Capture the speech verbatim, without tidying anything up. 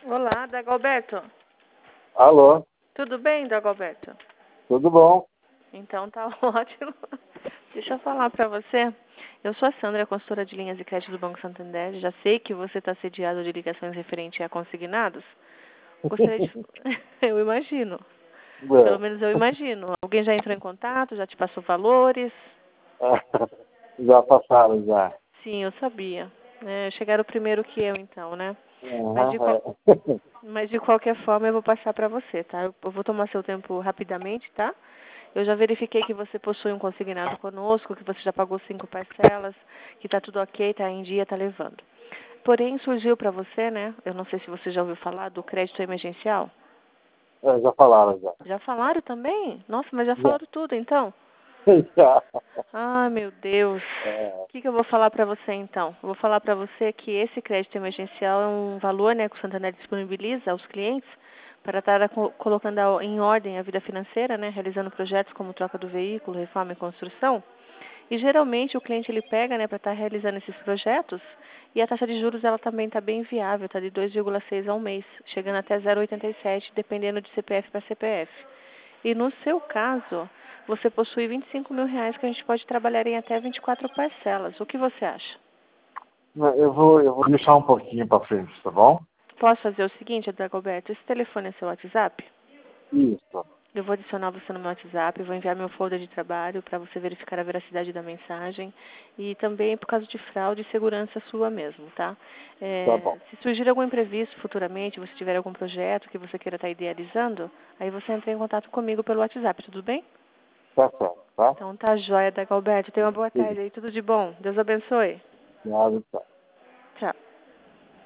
Olá, Dagoberto. Alô, Tudo bem, Dagoberto? tudo bom? Então tá ótimo. Deixa eu falar para você. Eu sou a Sandra, consultora de linhas de crédito do Banco Santander. Já sei que você está sediado de ligações referentes a consignados. Gostaria de... Eu imagino. Pelo É. menos eu imagino. Alguém já entrou em contato, já te passou valores? Já passaram, já. Sim, eu sabia. É, chegaram primeiro que eu, então, né? Mas de, Aham, qual... é. Mas de qualquer forma eu vou passar para você, tá? Eu eu vou tomar seu tempo rapidamente, tá? Eu já verifiquei que você possui um consignado conosco, que você já pagou cinco parcelas, que está tudo ok, está em dia, está levando. Porém, surgiu para você, né? Eu não sei se você já ouviu falar do crédito emergencial. É, já falaram, já. Já falaram também? Nossa, mas já Já. falaram tudo, então? Já. Ai, meu Deus. É, O que, que eu vou falar para você, então? Eu vou falar para você que esse crédito emergencial é um valor, né, que o Santander disponibiliza aos clientes para estar co- colocando a- em ordem a vida financeira, né, realizando projetos como troca do veículo, reforma e construção. E geralmente o cliente ele pega, né, para estar realizando esses projetos e a taxa de juros ela também está bem viável, está de dois vírgula seis ao mês, chegando até zero vírgula oitenta e sete, dependendo de C P F para C P F. E no seu caso, você possui vinte e cinco mil reais que a gente pode trabalhar em até vinte e quatro parcelas. O que você acha? eu vou, eu vou deixar um pouquinho para frente, tá bom? Posso fazer o seguinte, Dagoberto? Esse telefone é seu WhatsApp? Isso. Eu vou adicionar você no meu WhatsApp, vou enviar meu folder de trabalho para você verificar a veracidade da mensagem e também por causa de fraude e segurança sua mesmo, tá? Tá É, bom. se surgir algum imprevisto futuramente, você tiver algum projeto que você queira estar idealizando, aí você entra em contato comigo pelo WhatsApp, tudo bem? Tá certo, tá? Então tá joia, Dagoberto. Tenha uma boa Sim. tarde aí, tudo de bom. Deus abençoe. Obrigado, tá.